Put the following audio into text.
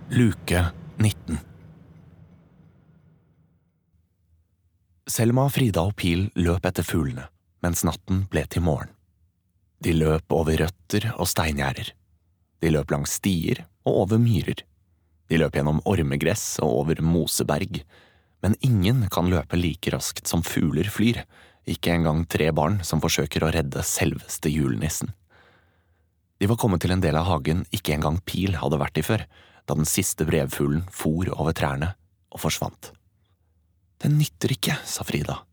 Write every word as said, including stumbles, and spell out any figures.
Luke nitten. Selma, Frida og Pil løp etter fuglene, mens natten ble til morgen. De løp over røtter og steingjerder. De løp langs stier og over myrer. De løp gjennom ormegress og over moseberg, men ingen kan løpe like raskt som fugler flyr, ikke engang tre barn som forsøker å redde selveste julenissen. De var kommet til en del av hagen ikke engang Pil hadde vært i før, da den siste brevfuglen for over trærne og forsvant. «Det nytter ikke», sa Frida.